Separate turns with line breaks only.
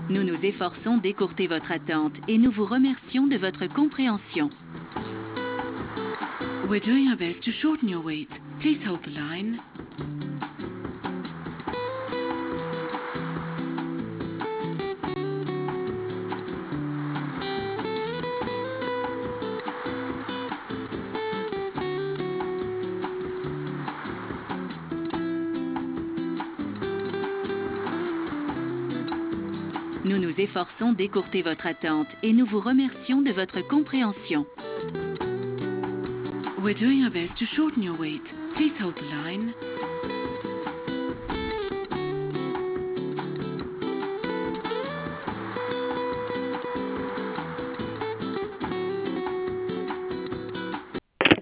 Nous nous efforçons d'écourter votre attente et nous vous remercions de votre compréhension.
We're doing our best to shorten your wait. Please hold the line.
Nous nous efforçons d'écourter votre attente et nous vous remercions de votre compréhension.
We're doing our best to shorten your wait. Please hold the line.